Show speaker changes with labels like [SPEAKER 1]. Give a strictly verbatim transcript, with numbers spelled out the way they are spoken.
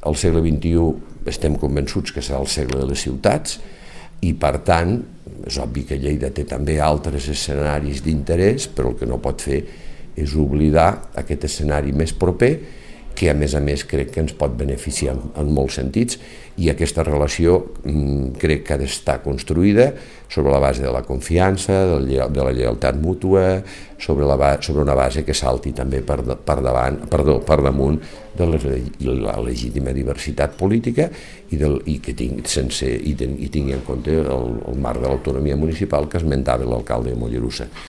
[SPEAKER 1] el segle vint-i-u estem convençuts que serà el segle de les ciutats i, per tant, és obvi que Lleida té també altres escenaris d'interès, però el que no pot fer és oblidar aquest escenari més proper, que a més a més crec que ens pot beneficiar en, en molts sentits, i aquesta relació mmm, crec que ha d'estar construïda sobre la base de la confiança, de la, de la lleialtat mútua, sobre, la, sobre una base que salti també per, per, davant, perdó, per damunt de la, la legítima diversitat política i, del, i que tingui, sense, i, ten, i tingui en compte el, el marc de l'autonomia municipal que esmentava l'alcalde de Mollerussa.